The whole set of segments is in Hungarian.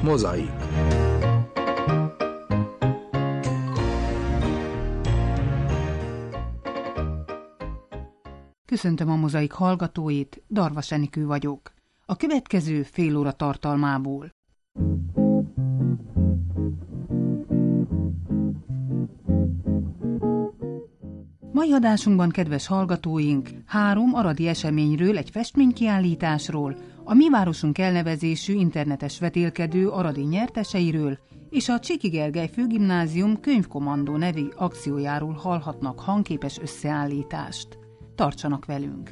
Mozaik. Köszöntöm a Mozaik hallgatóit, Darvas Enikő vagyok. A következő fél óra tartalmából. Mai adásunkban, kedves hallgatóink, 3 aradi eseményről, egy festménykiállításról, a Mi Városunk elnevezésű internetes vetélkedő aradi nyerteseiről és a Cséki Gergely Főgimnázium könyvkommandó nevű akciójáról hallhatnak hangképes összeállítást. Tartsanak velünk!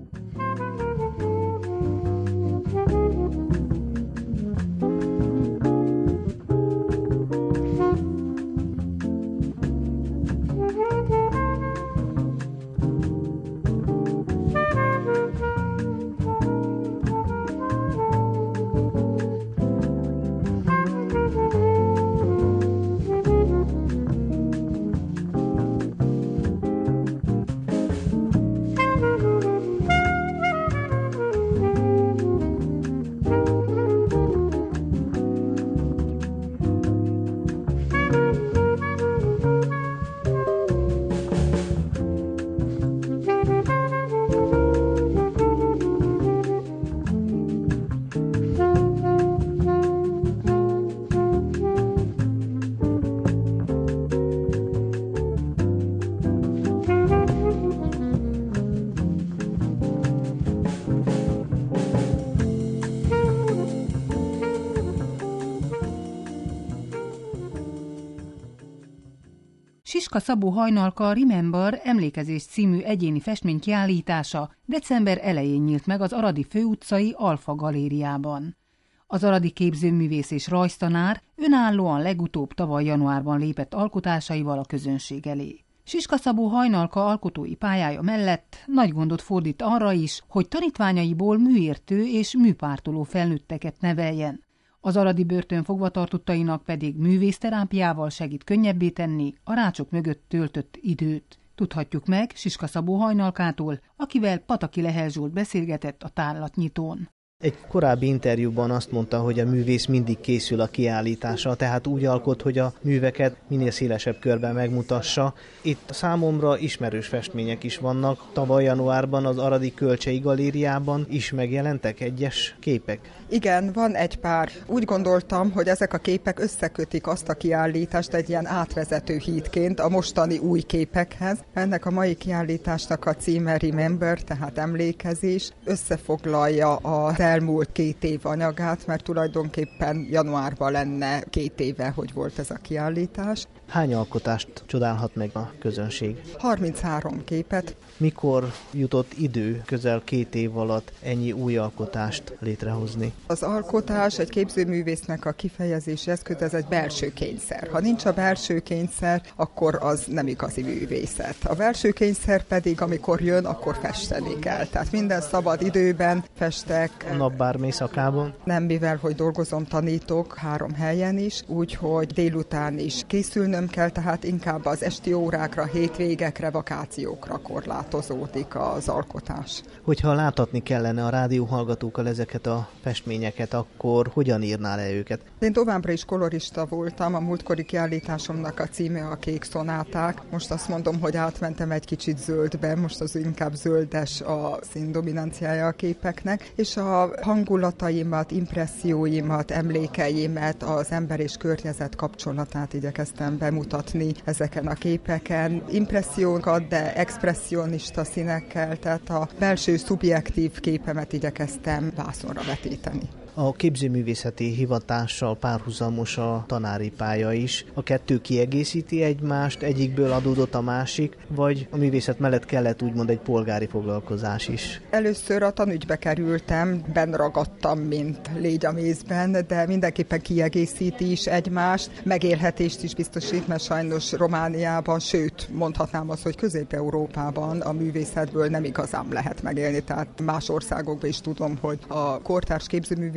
Siska Szabó Hajnalka Remember emlékezés című egyéni festménykiállítása december elején nyílt meg az aradi főutcai Alfa galériában. Az aradi képzőművész és rajztanár önállóan legutóbb tavaly januárban lépett alkotásaival a közönség elé. Siska Szabó Hajnalka alkotói pályája mellett nagy gondot fordít arra is, hogy tanítványaiból műértő és műpártoló felnőtteket neveljen. Az aradi börtön fogvatartottainak pedig művészterápiával segít könnyebbé tenni a rácsok mögött töltött időt. Tudhatjuk meg Siska Szabó Hajnalkától, akivel Pataki Lehel Zsolt beszélgetett a tárlatnyitón. Egy korábbi interjúban azt mondta, hogy a művész mindig készül a kiállításra, tehát úgy alkot, hogy a műveket minél szélesebb körben megmutassa. Itt számomra ismerős festmények is vannak. Tavaly januárban az Aradi Kölcsei Galériában is megjelentek egyes képek. Igen, van egy pár. Úgy gondoltam, hogy ezek a képek összekötik azt a kiállítást egy ilyen átvezető hídként a mostani új képekhez. Ennek a mai kiállításnak a címe Remember, tehát emlékezés, összefoglalja az elmúlt 2 év anyagát, mert tulajdonképpen januárban lenne 2 éve, hogy volt ez a kiállítás. Hány alkotást csodálhat meg a közönség? 33 képet. Mikor jutott idő közel 2 év alatt ennyi új alkotást létrehozni? Az alkotás egy képzőművésznek a kifejezési eszköz, ez egy belső kényszer. Ha nincs a belső kényszer, akkor az nem igazi művészet. A belső kényszer pedig, amikor jön, akkor festeni kell. Tehát minden szabad időben festek. A nap bármely szakában? Nem, mivel hogy dolgozom, tanítok 3 helyen is, úgyhogy délután is készülnöm kell, tehát inkább az esti órákra, hétvégekre, vakációkra korlátozódik az alkotás. Hogyha láthatni kellene a rádióhallgatókkal ezeket a festményeket, akkor hogyan írná le őket? Én továbbra is kolorista voltam, a múltkori kiállításomnak a címe a Kék szonáták. Most azt mondom, hogy átmentem egy kicsit zöldbe, most az inkább zöldes a színdominanciája a képeknek, és a hangulataimat, impresszióimat, emlékeimet, az ember és környezet kapcsolatát igyekeztem bemutatni ezeken a képeken. Impressziókat, de expresszionista színekkel, tehát a belső szubjektív képemet igyekeztem vászonra vetíteni. A képzőművészeti hivatással párhuzamos a tanári pálya is. A kettő kiegészíti egymást, egyikből adódott a másik, vagy a művészet mellett kellett úgymond egy polgári foglalkozás is? Először a tanügybe kerültem, benn ragadtam, mint légy a mézben, de mindenképpen kiegészíti is egymást, megélhetést is biztosít, mert sajnos Romániában, sőt, mondhatnám azt, hogy Közép-Európában a művészetből nem igazán lehet megélni, tehát más országokban is tudom, hogy a kortárs képzőművészet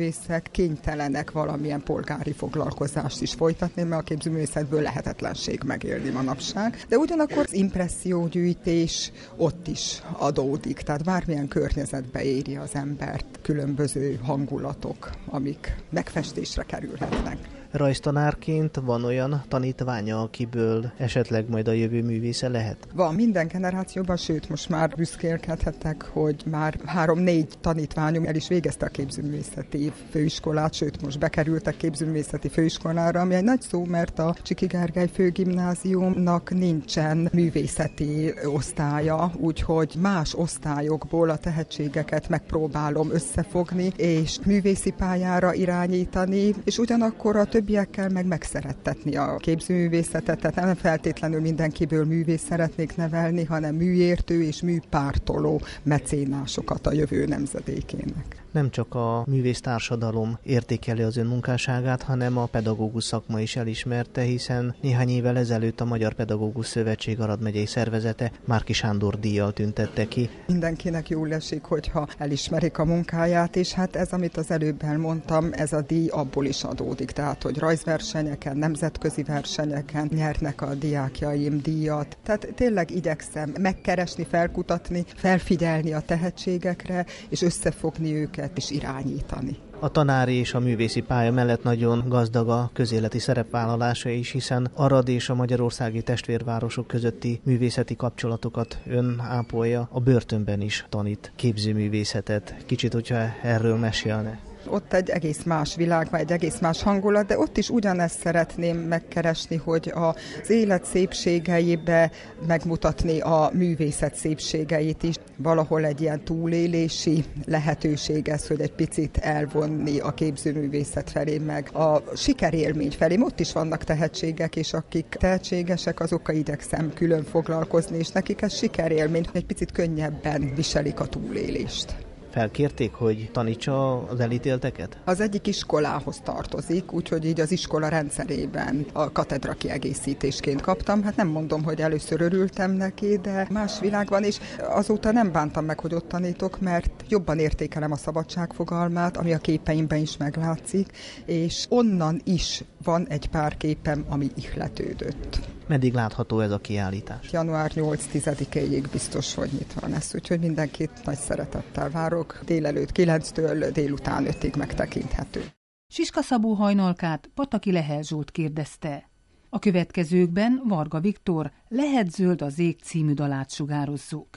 képzőművészek kénytelenek valamilyen polgári foglalkozást is folytatni, mert a képzőművészetből lehetetlenség megélni manapság. De ugyanakkor az impressziógyűjtés ott is adódik, tehát bármilyen környezetbe éri az embert különböző hangulatok, amik megfestésre kerülhetnek. Rajztanárként van olyan tanítványa, akiből esetleg majd a jövő művésze lehet? Van minden generációban, sőt most már büszkélkedhetek, hogy már 3-4 tanítványom el is végezte a képzőművészeti főiskolát, sőt most bekerültek képzőművészeti főiskolára, ami egy nagy szó, mert a Csiki Gergely főgimnáziumnak nincsen művészeti osztálya, úgyhogy más osztályokból a tehetségeket megpróbálom összefogni, és művészi pályára irányítani, és ugyanakkor a többiekkel meg megszerettetni a képzőművészetet, tehát nem feltétlenül mindenkiből művész szeretnék nevelni, hanem műértő és műpártoló mecénásokat a jövő nemzedékének. Nem csak a művésztársadalom értékeli az ön munkásságát, hanem a pedagógus szakma is elismerte, hiszen néhány évvel ezelőtt a Magyar Pedagógus Szövetség Arad megyei szervezete Márki Sándor díjjal tüntette ki. Mindenkinek jól esik, hogyha elismerik a munkáját, és hát ez, amit az előbb elmondtam, ez a díj abból is adódik, tehát hogy rajzversenyeken, nemzetközi versenyeken nyernek a diákjaim díjat. Tehát tényleg igyekszem megkeresni, felkutatni, felfigyelni a tehetségekre, és összefogni őket és irányítani. A tanári és a művészi pálya mellett nagyon gazdag a közéleti szerepvállalása is, hiszen Arad és a magyarországi testvérvárosok közötti művészeti kapcsolatokat ön ápolja, a börtönben is tanít képzőművészetet. Kicsit, hogyha erről mesélne. Ott egy egész más világ, vagy egy egész más hangulat, de ott is ugyanezt szeretném megkeresni, hogy az élet szépségeibe megmutatni a művészet szépségeit is. Valahol egy ilyen túlélési lehetőség ez, hogy egy picit elvonni a képzőművészet felé, meg a sikerélmény felé. Ott is vannak tehetségek, és akik tehetségesek, azokkal igyekszem külön foglalkozni, és nekik ez sikerélmény, egy picit könnyebben viselik a túlélést. Felkérték, hogy tanítsa az elítélteket? Az egyik iskolához tartozik, úgyhogy így az iskola rendszerében a katedra kiegészítésként kaptam. Hát nem mondom, hogy először örültem neki, de más világ van, és azóta nem bántam meg, hogy ott tanítok, mert jobban értékelem a szabadság fogalmát, ami a képeimben is meglátszik, és onnan is van egy pár képem, ami ihletődött. Meddig látható ez a kiállítás? Január 8-10-ig biztos, hogy nyitva lesz, úgyhogy mindenkit nagy szeretettel várok. Délelőtt 9-től délután 5-ig megtekinthető. Siska Szabó hajnalkát Pataki Lehel Zsolt kérdezte. A következőkben Varga Viktor Lehet zöld az ég című dalát sugározzuk.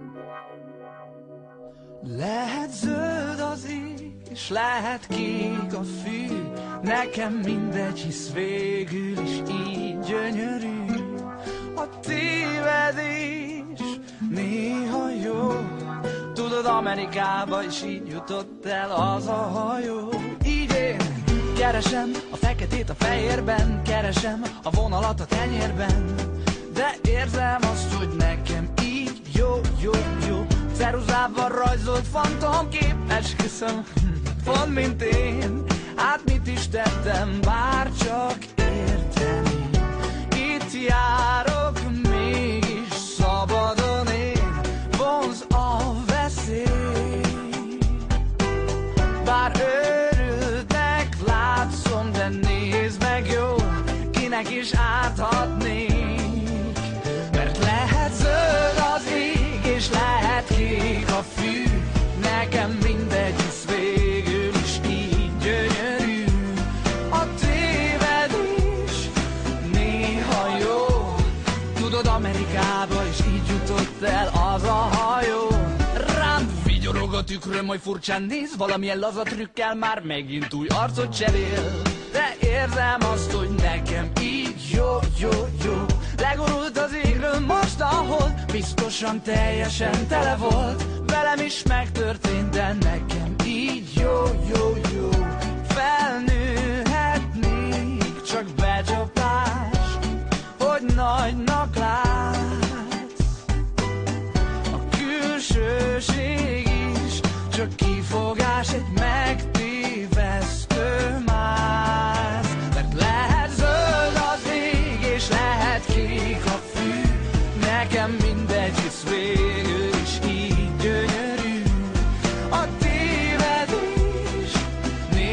Lehet zöld az ég, és lehet kék a fű, nekem mindegy, hisz végül is így gyönyörű. A tévedés néha jó, tudod, Amerikába is így jutott el az a hajó. Így én keresem a feketét a fehérben, keresem a vonalat a tenyérben, de érzem azt, hogy nekem így jó, jó, jó. Ceruzával rajzolt fantomkép, esküszöm, pont mint én. Hát mit is tettem, bár csak érteni. Itt járok, mégis szabadon én, vonz a veszély. Bár őrültnek látszom, de nézd meg jó, kinek is árthatnék. Mert lehet zöld az ég, és lehet kék a fű, nekem mindegy, hisz végül is így gyönyörű. A tévedés néha jó, tudod, Amerikába is így jutott el az a hajó. Rám vigyorog a tükröm, hogy furcsán néz, valamilyen laza trükkel már megint új arcot cserél. De érzem azt, hogy nekem így jó, jó, jó. Legurult az égről most a hold, biztosan teljesen tele volt. Velem is megtörtént, de nekem így jó, jó, jó. Felnőhetnék, csak becsapás, hogy nagynak látsz. A külsőség is csak kifogás, egy megtévesztő mász. Mert lehet zöld az ég, és lehet kék a fű, nekem mindegy, hisz végül is így gyönyörű. A tévedés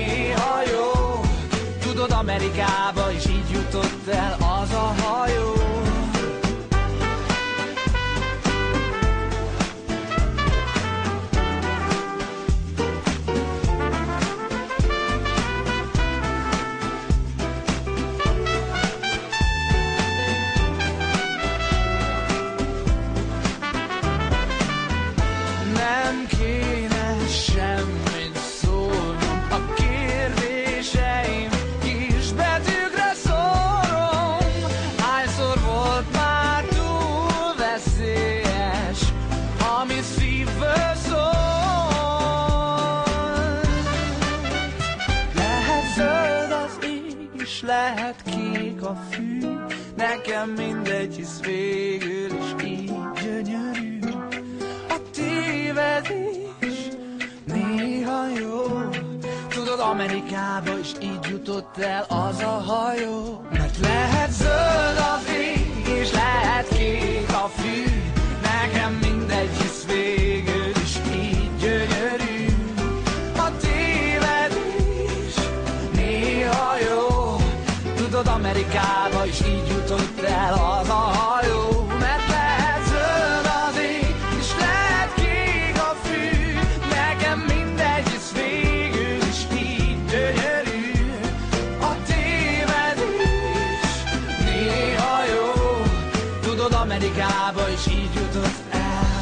lehet kék a fű, nekem mindegy, hisz végül is így gyönyörű. A tévedés néha jó, tudod, Amerikába is így jutott el az a hajó. Mert lehet zöld az ég, és lehet kék a fű, nekem mindegy, hisz végül is így gyönyörű. A tévedés néha jó, tudod, Amerikába is így jutott el az a hajó. Mert lehet zöld az ég, és lehet kék a fű, nekem mindegy, hisz végül is így gyönyörű. A tévedés néha jó, tudod, Amerikába is így jutott el.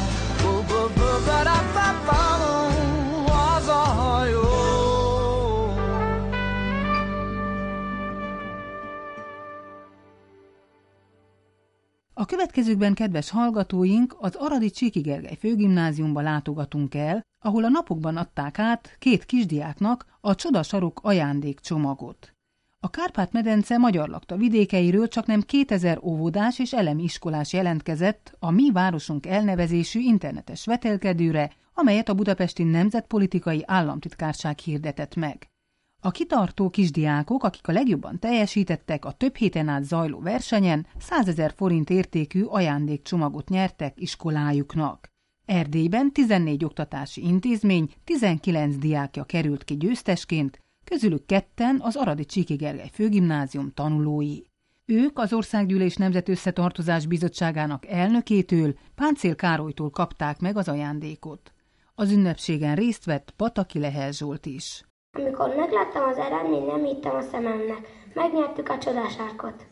Az a hajó. A következőkben, kedves hallgatóink, az aradi Csíky Gergely Főgimnáziumba látogatunk el, ahol a napokban adták át 2 kisdiáknak a Csodasarok ajándékcsomagot. A Kárpát-medence magyar lakta vidékeiről csaknem 2000 óvodás és elemi iskolás jelentkezett a Mi Városunk elnevezésű internetes vetélkedőre, amelyet a Budapesti Nemzetpolitikai Államtitkárság hirdetett meg. A kitartó kisdiákok, akik a legjobban teljesítettek, a több héten át zajló versenyen 100 000 forint értékű ajándékcsomagot nyertek iskolájuknak. Erdélyben 14 oktatási intézmény, 19 diákja került ki győztesként, közülük 2-en az aradi Csíky Gergely Főgimnázium tanulói. Ők az Országgyűlés Nemzetösszetartozás Bizottságának elnökétől, Páncél Károlytól kapták meg az ajándékot. Az ünnepségen részt vett Pataki Lehel Zsolt is. Amikor megláttam az eredményt, nem hittem a szememnek. Megnyertük a csodasarkot.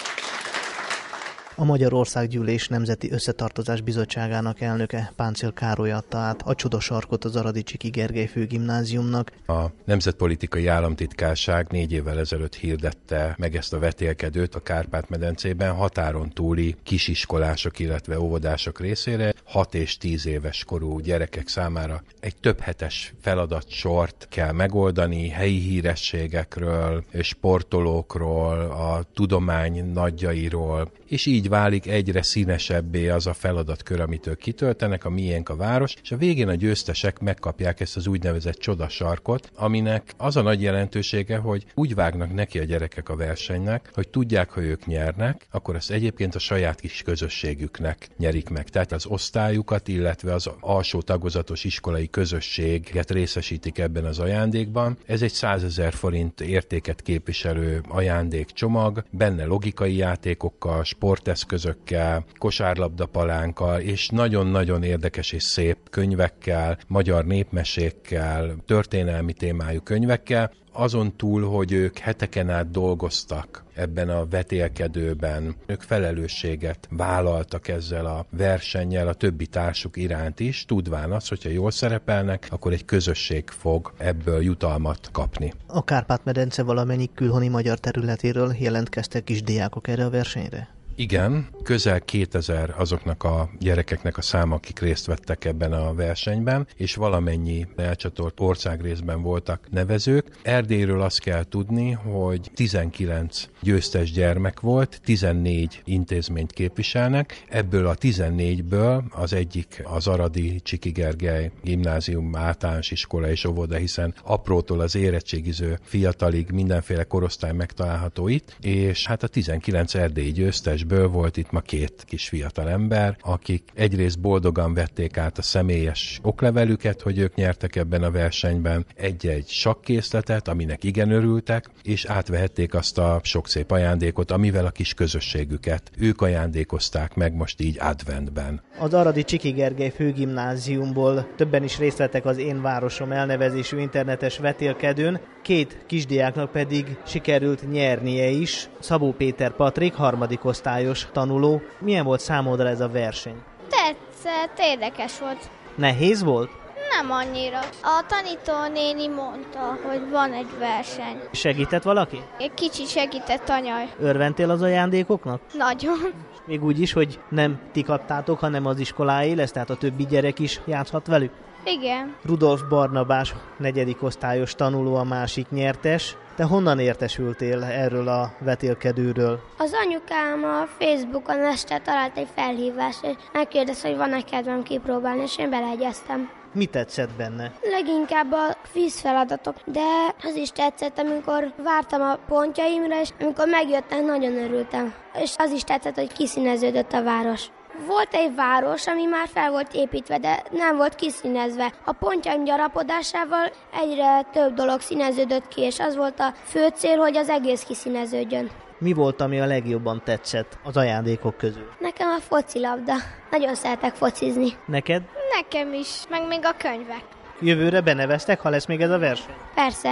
A Magyarországgyűlés Nemzeti Összetartozás Bizottságának elnöke, Páncél Károly adta át a Csodasarkot az aradi Csíky Gergely Főgimnáziumnak. A Nemzetpolitikai Államtitkárság 4 évvel ezelőtt hirdette meg ezt a vetélkedőt a Kárpát-medencében határon túli kisiskolások, illetve óvodások részére 6 és 10 éves korú gyerekek számára egy több hetes feladatsort kell megoldani, helyi hírességekről, sportolókról, a tudomány nagyjairól, és így válik egyre színesebbé az a feladatkör, amit ők kitöltenek, a Miénk a város, és a végén a győztesek megkapják ezt az úgynevezett csodasarkot, aminek az a nagy jelentősége, hogy úgy vágnak neki a gyerekek a versenynek, hogy tudják, ha ők nyernek, akkor ezt egyébként a saját kis közösségüknek nyerik meg. Tehát az osztályukat, illetve az alsó tagozatos iskolai közösséget részesítik ebben az ajándékban. Ez egy 100 000 forint értéket képviselő ajándékcsomag, benne logikai játékokkal, sporteszközökkel, kosárlabdapalánkkal és nagyon-nagyon érdekes és szép könyvekkel, magyar népmesékkel, történelmi témájú könyvekkel, azon túl, hogy ők heteken át dolgoztak ebben a vetélkedőben, ők felelősséget vállaltak ezzel a versennyel a többi társuk iránt is, tudván azt, hogyha jól szerepelnek, akkor egy közösség fog ebből jutalmat kapni. A Kárpát-medence valamennyi külhoni magyar területéről jelentkeztek kisdiákok erre a versenyre? Igen, közel 2000 azoknak a gyerekeknek a száma, akik részt vettek ebben a versenyben, és valamennyi elcsatolt országrészben voltak nevezők. Erdélyről azt kell tudni, hogy 19 győztes gyermek volt, 14 intézményt képviselnek, ebből a 14-ből az egyik az aradi Csíky Gergely Gimnázium általános iskola és óvoda, hiszen aprótól az érettségiző fiatalig mindenféle korosztály megtalálható itt, és hát a 19 erdélyi győztes volt itt ma 2 kis fiatal ember, akik egyrészt boldogan vették át a személyes oklevelüket, hogy ők nyertek ebben a versenyben, egy-egy sakkészletet, aminek igen örültek, és átvehették azt a sok szép ajándékot, amivel a kis közösségüket ők ajándékozták meg most így adventben. Az aradi Csíky Gergely Főgimnáziumból többen is részt vettek az Én Városom elnevezésű internetes vetélkedőn, 2 kisdiáknak pedig sikerült nyernie is. Szabó Péter Patrik, 3. osztályos tanuló. Milyen volt számodra ez a verseny? Tetszett, érdekes volt. Nehéz volt? Nem annyira. A tanítónéni mondta, hogy van egy verseny. Segített valaki? Egy kicsit segített anyaj. Örventél az ajándékoknak? Nagyon. Még úgy is, hogy nem ti kaptátok, hanem az iskoláé lesz, tehát a többi gyerek is játszhat velük? Igen. Rudolf Barnabás, 4. osztályos tanuló a másik nyertes. Te honnan értesültél erről a vetélkedőről? Az anyukám a Facebookon este talált egy felhívást, és megkérdezte, hogy van-e kedvem kipróbálni, és én beleegyeztem. Mi tetszett benne? Leginkább a kvízfeladatok, de az is tetszett, amikor vártam a pontjaimra, és amikor megjöttek, nagyon örültem. És az is tetszett, hogy kiszíneződött a város. Volt egy város, ami már fel volt építve, de nem volt kiszínezve. A pontjaim gyarapodásával egyre több dolog színeződött ki, és az volt a fő cél, hogy az egész kiszíneződjön. Mi volt, ami a legjobban tetszett az ajándékok közül? Nekem a focilabda. Nagyon szeretek focizni. Neked? Nekem is, meg még a könyvek. Jövőre beneveztek, ha lesz még ez a verseny? Persze.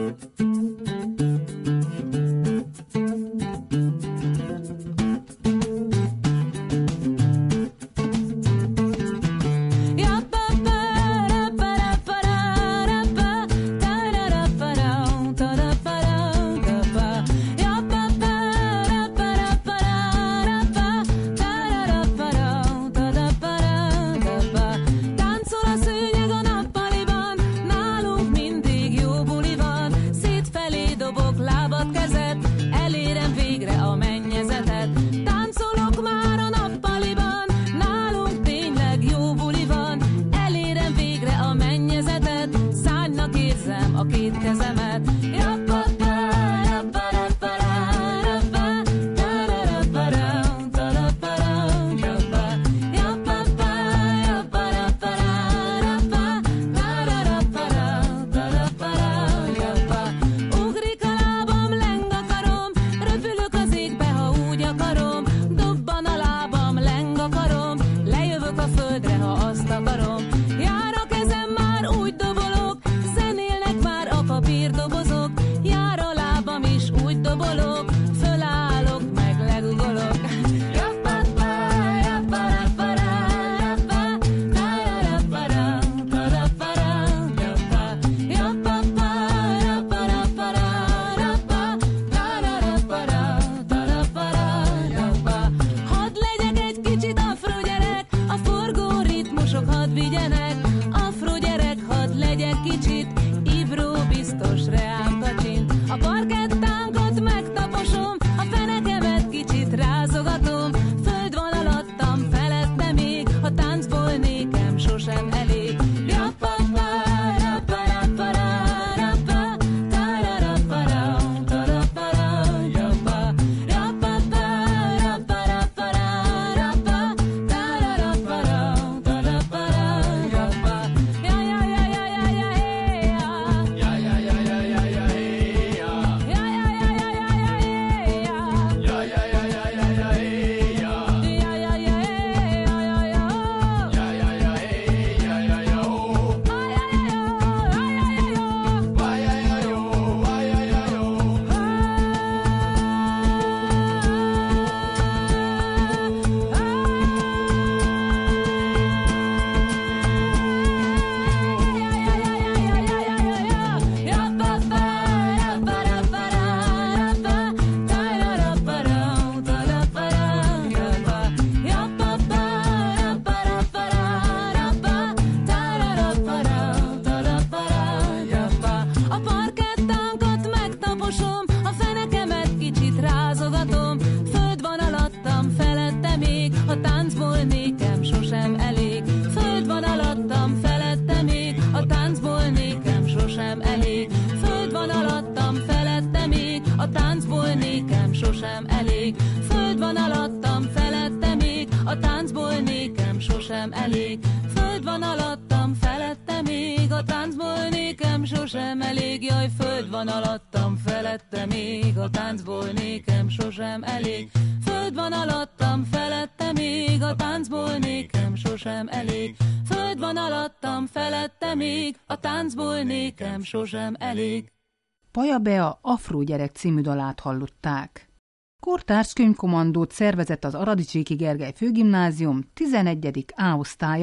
sosem elég, jaj, föld van alattam, felette még, a táncból nékem sosem elég. Föld van alattam, felette még, a táncból nékem sosem elég. Föld van alattam, felette még, a táncból nékem sosem elég. Paja Bea Afró gyerek című dalát hallották. Kortárs könyvkommandót szervezett az Aradi Cséki Gergely Főgimnázium 11. A osztálya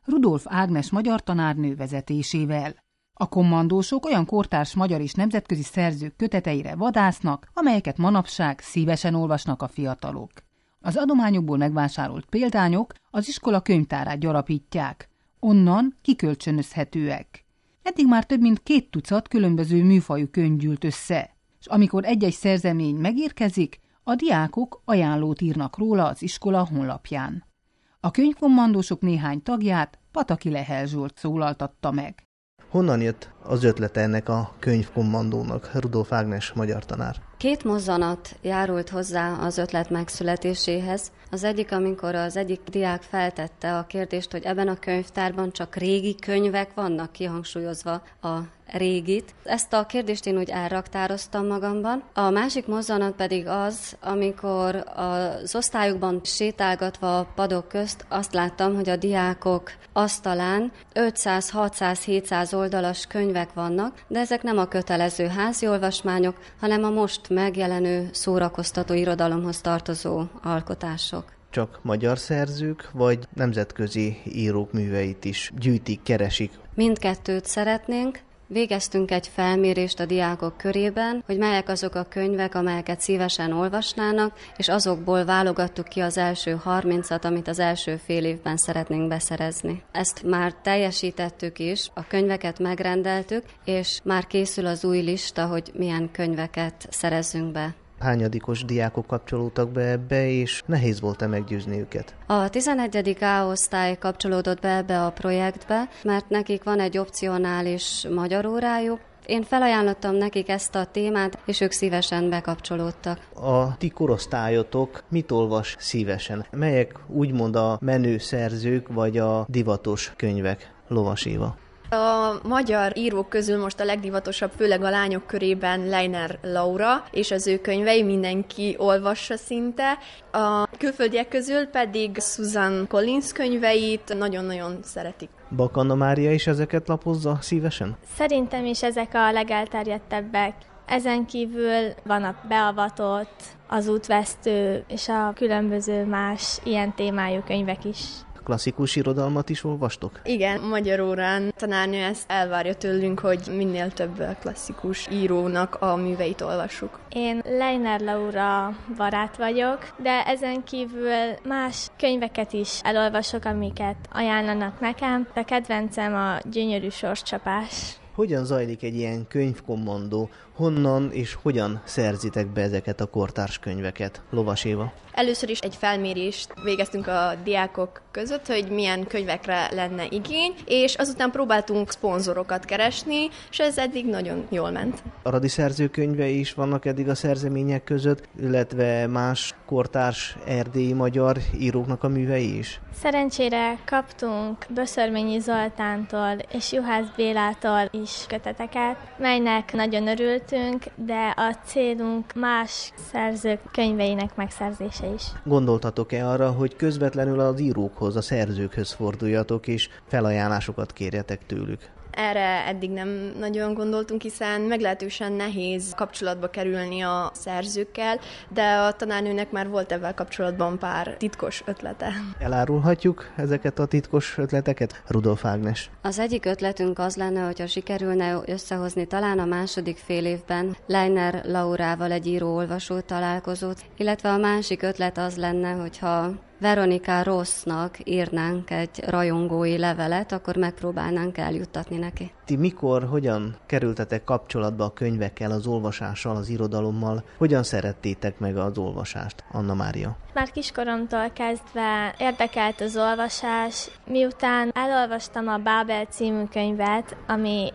Rudolf Ágnes magyar tanárnő vezetésével. A kommandósok olyan kortárs magyar és nemzetközi szerzők köteteire vadásznak, amelyeket manapság szívesen olvasnak a fiatalok. Az adományokból megvásárolt példányok az iskola könyvtárát gyarapítják, onnan kikölcsönözhetőek. Eddig már több mint 2 tucat különböző műfajú könyv gyűlt össze, és amikor egy-egy szerzemény megérkezik, a diákok ajánlót írnak róla az iskola honlapján. A könyvkommandósok néhány tagját Pataki Lehel Zsolt szólaltatta meg. Honnan jött az ötlete ennek a könyvkommandónak, Rudolf Ágnes magyar tanár? 2 mozzanat járult hozzá az ötlet megszületéséhez. Az egyik, amikor az egyik diák feltette a kérdést, hogy ebben a könyvtárban csak régi könyvek vannak, kihangsúlyozva a régit. Ezt a kérdést én úgy elraktároztam magamban. A másik mozzanat pedig az, amikor az osztályokban sétálgatva a padok közt azt láttam, hogy a diákok asztalán 500, 600, 700 oldalas könyvek vannak, de ezek nem a kötelező házi olvasmányok, hanem a most megjelenő szórakoztató irodalomhoz tartozó alkotások. Csak magyar szerzők, vagy nemzetközi írók műveit is gyűjtik, keresik? Mindkettőt szeretnénk. Végeztünk egy felmérést a diákok körében, hogy melyek azok a könyvek, amelyeket szívesen olvasnának, és azokból válogattuk ki az első 30-at, amit az első fél évben szeretnénk beszerezni. Ezt már teljesítettük is, a könyveket megrendeltük, és már készül az új lista, hogy milyen könyveket szerezzünk be. Hányadikos diákok kapcsolódtak be ebbe, és nehéz volt-e meggyőzni őket? A 11. A osztály kapcsolódott be ebbe a projektbe, mert nekik van egy opcionális magyar órájuk. Én felajánlottam nekik ezt a témát, és ők szívesen bekapcsolódtak. A ti korosztályotok mit olvas szívesen? Melyek úgymond a menő szerzők, vagy a divatos könyvek? Lovas Éva. A magyar írók közül most a legdivatosabb, főleg a lányok körében Leiner Laura, és az ő könyvei mindenki olvassa szinte. A külföldiek közül pedig Susan Collins könyveit nagyon-nagyon szeretik. Bak Anna Mária is ezeket lapozza szívesen? Szerintem is ezek a legelterjedtebbek. Ezen kívül van a Beavatott, az Útvesztő és a különböző más ilyen témájú könyvek is. Klasszikus irodalmat is olvastok? Igen, magyar órán tanárnő ezt elvárja tőlünk, hogy minél több klasszikus írónak a műveit olvassuk. Én Leiner Laura barát vagyok, de ezen kívül más könyveket is elolvasok, amiket ajánlanak nekem. A kedvencem a Gyönyörű sorscsapás. Hogyan zajlik egy ilyen könyvkommandó? Honnan és hogyan szerzitek be ezeket a kortárs könyveket? Lovas Éva. Először is egy felmérést végeztünk a diákok között, hogy milyen könyvekre lenne igény, és azután próbáltunk szponzorokat keresni, és ez eddig nagyon jól ment. Aradi szerzőkönyvei is vannak eddig a szerzemények között, illetve más kortárs erdélyi magyar íróknak a művei is? Szerencsére kaptunk Böszörményi Zoltántól és Juhász Bélától is köteteket, melynek nagyon örültünk, de a célunk más szerzők könyveinek megszerzése is. Gondoltatok-e arra, hogy közvetlenül az írókhoz, a szerzőkhöz forduljatok, és felajánlásokat kérjetek tőlük? Erre eddig nem nagyon gondoltunk, hiszen meglehetősen nehéz kapcsolatba kerülni a szerzőkkel, de a tanárnőnek már volt ebben kapcsolatban pár titkos ötlete. Elárulhatjuk ezeket a titkos ötleteket? Rudolf Ágnes. Az egyik ötletünk az lenne, hogyha sikerülne összehozni talán a második fél évben Leiner Laurával egy író-olvasó találkozót, illetve a másik ötlet az lenne, hogyha Veronika Rossnak írnánk egy rajongói levelet, akkor megpróbálnánk eljuttatni neki. Ti mikor, hogyan kerültetek kapcsolatba a könyvekkel, az olvasással, az irodalommal? Hogyan szerettétek meg az olvasást, Anna Mária? Már kiskoromtól kezdve érdekelt az olvasás. Miután elolvastam a Bábel című könyvet, ami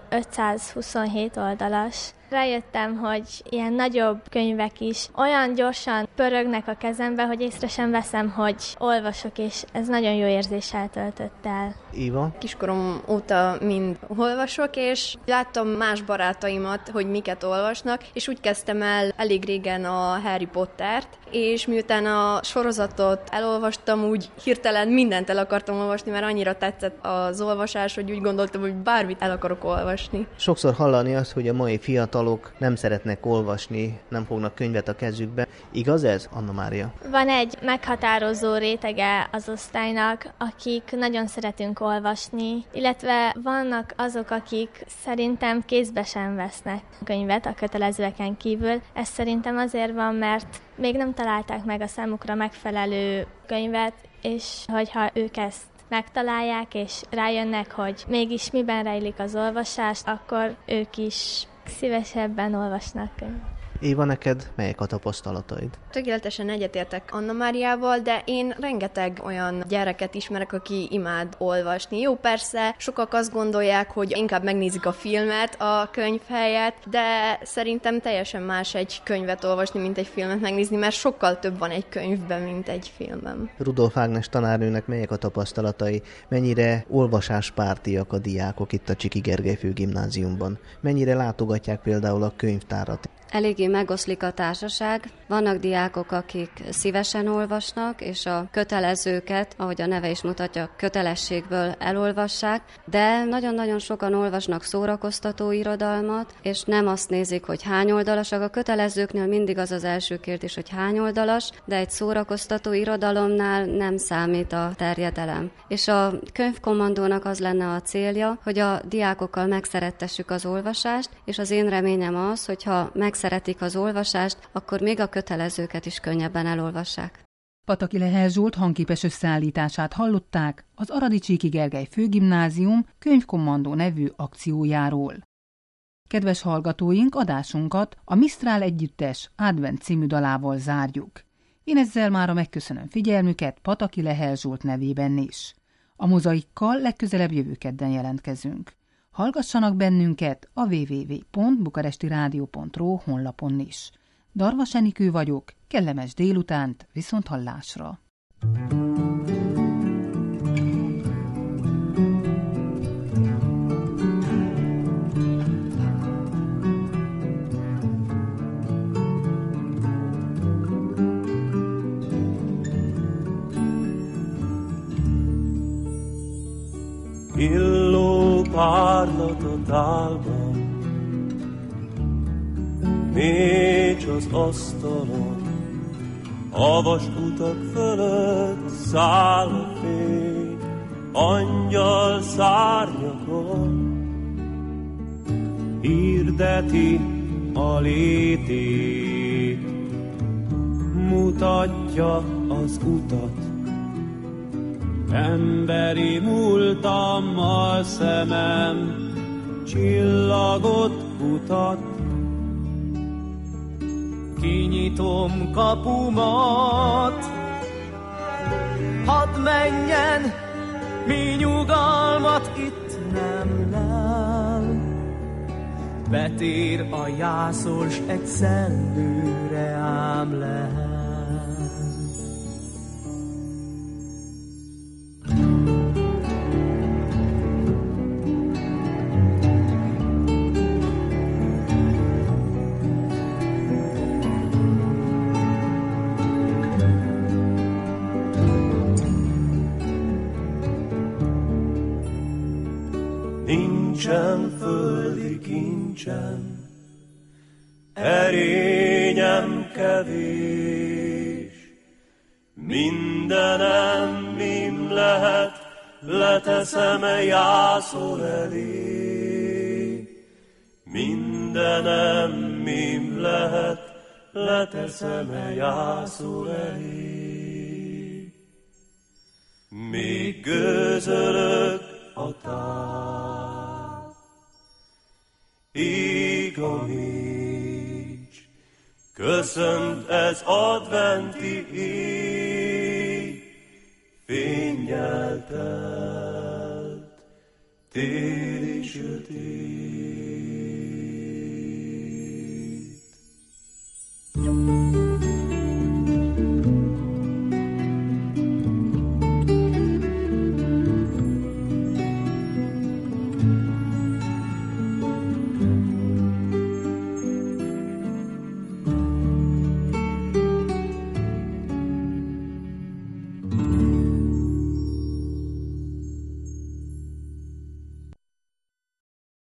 527 oldalas, rájöttem, hogy ilyen nagyobb könyvek is olyan gyorsan pörögnek a kezembe, hogy észre sem veszem, hogy olvasok, és ez nagyon jó érzéssel töltött el. Éva? Kiskorom óta mind olvasok, és láttam más barátaimat, hogy miket olvasnak, és úgy kezdtem el elég régen a Harry Pottert, és miután a sorozatot elolvastam, úgy hirtelen mindent el akartam olvasni, mert annyira tetszett az olvasás, hogy úgy gondoltam, hogy bármit el akarok olvasni. Sokszor hallani azt, hogy a mai fiatalok nem szeretnek olvasni, nem fognak könyvet a kezükbe. Igaz ez, Anna Mária? Van egy meghatározó rétege az osztálynak, akik nagyon szeretünk olvasni, illetve vannak azok, akik szerintem kézbe sem vesznek könyvet a kötelezőeken kívül. Ez szerintem azért van, mert még nem találták meg a számukra megfelelő könyvet, és hogyha ők ezt megtalálják, és rájönnek, hogy mégis miben rejlik az olvasás, akkor ők is szívesebben olvasnak könyvet. Éva, neked melyek a tapasztalataid? Tökéletesen egyetértek Anna Máriával, de én rengeteg olyan gyereket ismerek, aki imád olvasni. Jó, persze, sokak azt gondolják, hogy inkább megnézik a filmet a könyv helyett, de szerintem teljesen más egy könyvet olvasni, mint egy filmet megnézni, mert sokkal több van egy könyvben, mint egy filmben. Rudolf Ágnes tanárnőnek melyek a tapasztalatai? Mennyire olvasáspártiak a diákok itt a Csiki Gergely Főgimnáziumban? Mennyire látogatják például a könyvtárat? Eléggé megoszlik a társaság. Vannak diákok, akik szívesen olvasnak, és a kötelezőket, ahogy a neve is mutatja, kötelességből elolvassák, de nagyon-nagyon sokan olvasnak szórakoztató irodalmat, és nem azt nézik, hogy hány oldalasak. A kötelezőknél mindig az az első kérdés, hogy hány oldalas, de egy szórakoztató irodalomnál nem számít a terjedelem. És a könyvkommandónak az lenne a célja, hogy a diákokkal megszerettessük az olvasást, és az én reményem az, hogyha megszeretik az olvasást, akkor még a kötelezőket is könnyebben elolvassák. Pataki Lehel Zsolt hangképes összeállítását hallották az Aradi Csíki Gergely Főgimnázium könyvkommandó nevű akciójáról. Kedves hallgatóink, adásunkat a Misztrál együttes Advent című dalával zárjuk. Én ezzel mára megköszönöm figyelmüket Pataki Lehel Zsolt nevében is. A Mozaikkal legközelebb jövő kedden jelentkezünk. Hallgassanak bennünket a www.bukarestiradio.ro honlapon is. Darvas Enikő vagyok, kellemes délutánt, viszonthallásra! Illó párlat a tálban, mécs az asztalon, a vaskutak fölött száll a fény, angyal szárnyakon. Hirdeti a létét, mutatja az utat, emberi múltammal szemem csillagot kutat. Kinyitom kapumat, hadd menjen, mi nyugalmat itt nem lel. Betér a jászos egy szellőre ám lehet. Nincsen földi kincsem, erényem kevés, mindenem mim lehet, leteszem jászol elé. Mindenem mim lehet, leteszem jászol elé. Még gőzölök a tár, ég a mécs, köszönt ez adventi ég, fénnyel telt téli sötét.